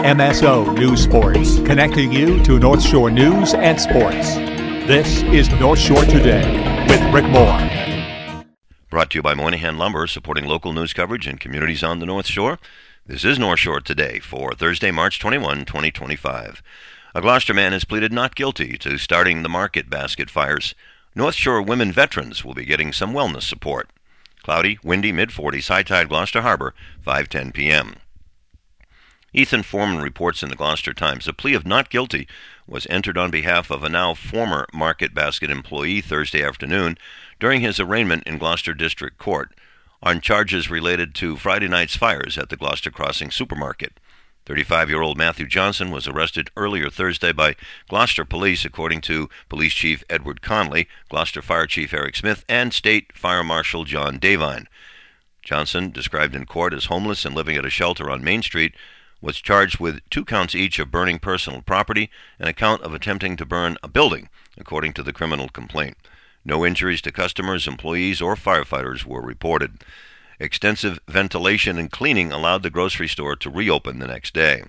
MSO News Sports, connecting you to North Shore news and sports. This is North Shore Today with Rick Moore. Brought to you by Moynihan Lumber, supporting local news coverage and communities on the North Shore. This is North Shore Today for Thursday, March 21, 2025. A Gloucester man has pleaded not guilty to starting the market basket fires. North Shore women veterans will be getting some wellness support. Cloudy, windy, mid-40s, high tide, Gloucester Harbor, 5:10 p.m. Ethan Foreman reports in the Gloucester Times a plea of not guilty was entered on behalf of a now former Market Basket employee Thursday afternoon during his arraignment in Gloucester District Court on charges related to Friday night's fires at the Gloucester Crossing supermarket. 35-year-old Matthew Johnson was arrested earlier Thursday by Gloucester Police, according to Police Chief Edward Conley, Gloucester Fire Chief Eric Smith, and State Fire Marshal John Davine. Johnson, described in court as homeless and living at a shelter on Main Street, was charged with 2 counts each of burning personal property and a count of attempting to burn a building, according to the criminal complaint. No injuries to customers, employees, or firefighters were reported. Extensive ventilation and cleaning allowed the grocery store to reopen the next day.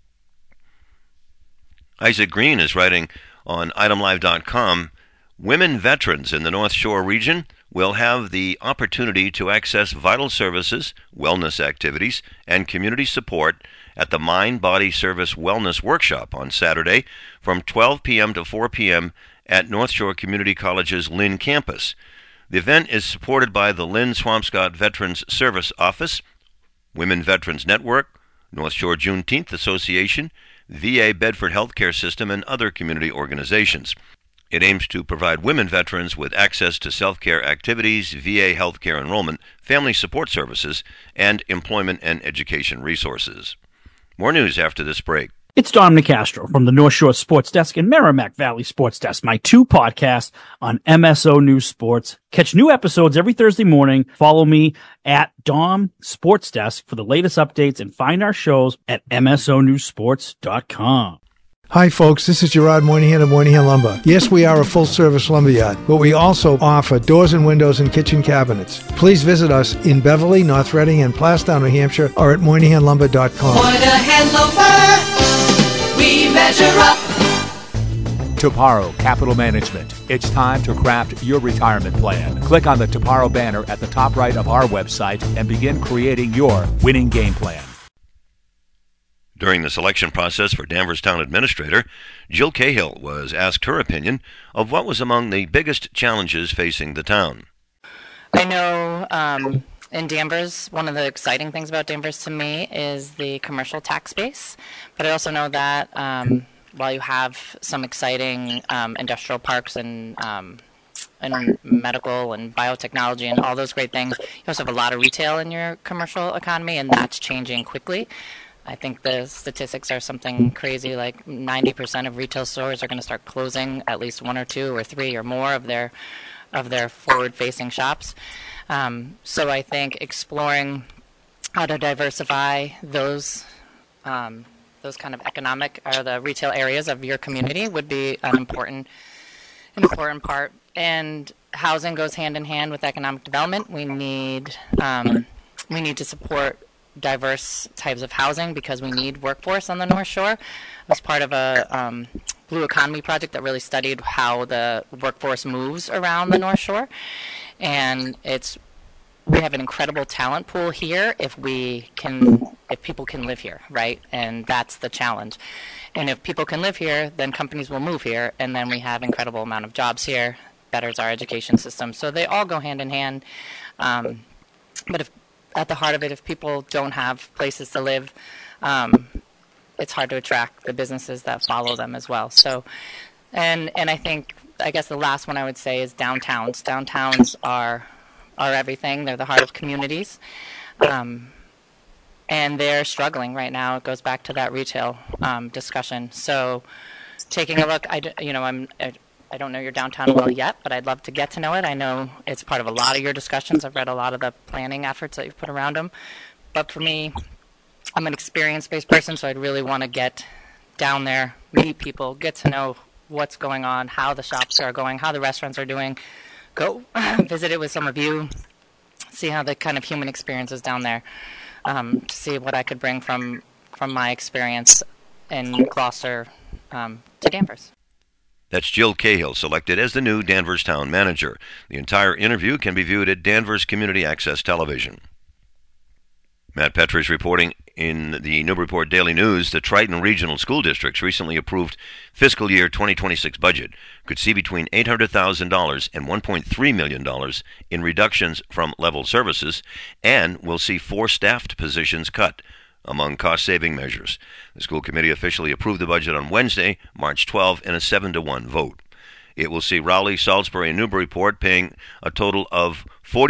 Isaac Green is writing on itemlive.com, women veterans in the North Shore region will have the opportunity to access vital services, wellness activities, and community support at the Mind Body Service Wellness Workshop on Saturday from 12 p.m. to 4 p.m. at North Shore Community College's Lynn campus. The event is supported by the Lynn Swampscott Veterans Service Office, Women Veterans Network, North Shore Juneteenth Association, VA Bedford Healthcare System, and other community organizations. It aims to provide women veterans with access to self-care activities, VA healthcare enrollment, family support services, and employment and education resources. More news after this break. It's Dom Nicastro from the North Shore Sports Desk and Merrimack Valley Sports Desk, my 2 podcasts on MSO News Sports. Catch new episodes every Thursday morning. Follow me at Dom Sports Desk for the latest updates and find our shows at msonewsports.com. Hi, folks. This is Gerard Moynihan of Moynihan Lumber. Yes, we are a full-service lumberyard, but we also offer doors and windows and kitchen cabinets. Please visit us in Beverly, North Reading, and Plastown, New Hampshire, or at MoynihanLumber.com. Moynihan Lumber, we measure up. Toparo Capital Management. It's time to craft your retirement plan. Click on the Toparo banner at the top right of our website and begin creating your winning game plan. During the selection process for Danvers Town Administrator, Jill Cahill was asked her opinion of what was among the biggest challenges facing the town. I know in Danvers, one of the exciting things about Danvers to me is the commercial tax base, but I also know that while you have some exciting industrial parks and medical and biotechnology and all those great things, you also have a lot of retail in your commercial economy, and that's changing quickly. I think the statistics are something crazy, like 90% of retail stores are going to start closing at least 1 or 2 or 3 or more of their forward-facing shops. So I think exploring how to diversify those kind of economic or the retail areas of your community would be an important part. And housing goes hand in hand with economic development. We need to support diverse types of housing because we need workforce on the North Shore. I was part of a Blue Economy project that really studied how the workforce moves around the North Shore, and we have an incredible talent pool here if people can live here, right? And that's the challenge. And if people can live here, then companies will move here, and then we have incredible amount of jobs here, betters our education system. So they all go hand in hand. But at the heart of it, if people don't have places to live, it's hard to attract the businesses that follow them as well. So, and I guess the last one I would say is downtowns. Downtowns are everything. They're the heart of communities, and they're struggling right now. It goes back to that retail discussion. So, taking a look, I don't know your downtown well yet, but I'd love to get to know it. I know it's part of a lot of your discussions. I've read a lot of the planning efforts that you've put around them. But for me, I'm an experience-based person, so I'd really want to get down there, meet people, get to know what's going on, how the shops are going, how the restaurants are doing. Go visit it with some of you, see how the kind of human experience is down there, to see what I could bring from from my experience in Gloucester to Danvers. That's Jill Cahill, selected as the new Danvers Town Manager. The entire interview can be viewed at Danvers Community Access Television. Matt Petrie is reporting in the Newburyport Daily News. The Triton Regional School District's recently approved fiscal year 2026 budget could see between $800,000 and $1.3 million in reductions from level services, and will see 4 staffed positions cut among cost-saving measures. The school committee officially approved the budget on Wednesday, March 12, in a 7-1 vote. It will see Rowley, Salisbury, and Newburyport paying a total of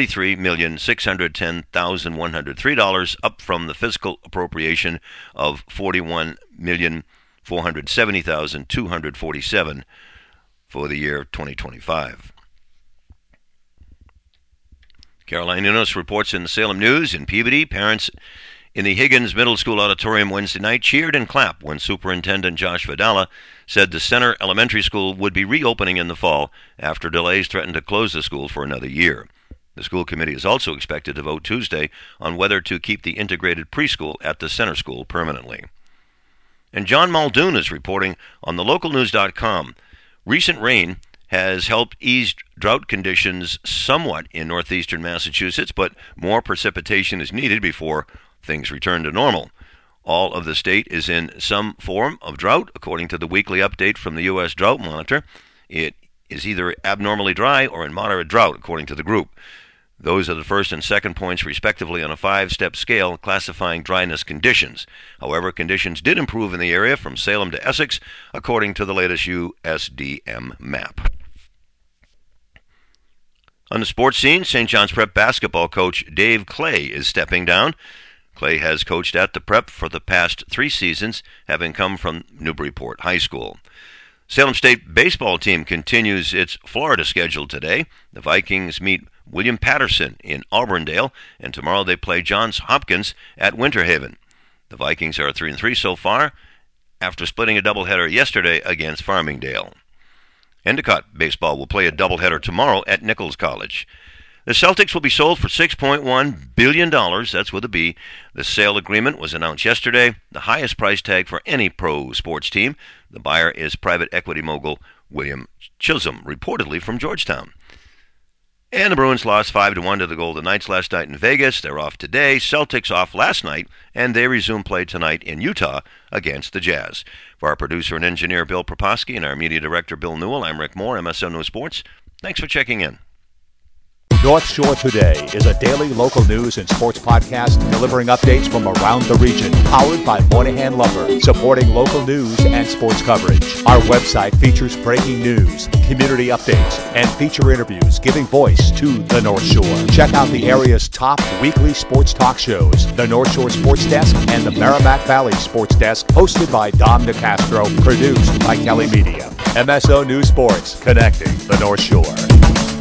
$43,610,103, up from the fiscal appropriation of $41,470,247 for the year 2025. Caroline Innes reports in the Salem News. In Peabody, parents in the Higgins Middle School auditorium Wednesday night cheered and clapped when Superintendent Josh Vidala said the Center Elementary School would be reopening in the fall after delays threatened to close the school for another year. The school committee is also expected to vote Tuesday on whether to keep the integrated preschool at the center school permanently. And John Muldoon is reporting on thelocalnews.com. Recent rain has helped ease drought conditions somewhat in northeastern Massachusetts, but more precipitation is needed before things return to normal. All of the state is in some form of drought, according to the weekly update from the U.S. Drought Monitor. It is either abnormally dry or in moderate drought, according to the group. Those are the first and second points, respectively, on a 5-step scale classifying dryness conditions. However, conditions did improve in the area from Salem to Essex, according to the latest USDM map. On the sports scene, St. John's Prep basketball coach Dave Clay is stepping down. Clay has coached at the Prep for the past 3 seasons, having come from Newburyport High School. Salem State baseball team continues its Florida schedule today. The Vikings meet William Patterson in Auburndale, and tomorrow they play Johns Hopkins at Winter Haven. The Vikings are 3-3 so far, after splitting a doubleheader yesterday against Farmingdale. Endicott baseball will play a doubleheader tomorrow at Nichols College. The Celtics will be sold for $6.1 billion, that's with a B. The sale agreement was announced yesterday, the highest price tag for any pro sports team. The buyer is private equity mogul William Chisholm, reportedly from Georgetown. And the Bruins lost 5-1 to the Golden Knights last night in Vegas. They're off today. Celtics off last night, and they resume play tonight in Utah against the Jazz. For our producer and engineer Bill Proposky and our media director Bill Newell, I'm Rick Moore, MSO News Sports. Thanks for checking in. North Shore Today is a daily local news and sports podcast delivering updates from around the region, powered by Moynihan Lumber, supporting local news and sports coverage. Our website features breaking news, community updates, and feature interviews giving voice to the North Shore. Check out the area's top weekly sports talk shows, the North Shore Sports Desk and the Merrimack Valley Sports Desk, hosted by Dom DeCastro, produced by Kelly Media. MSO News Sports, connecting the North Shore.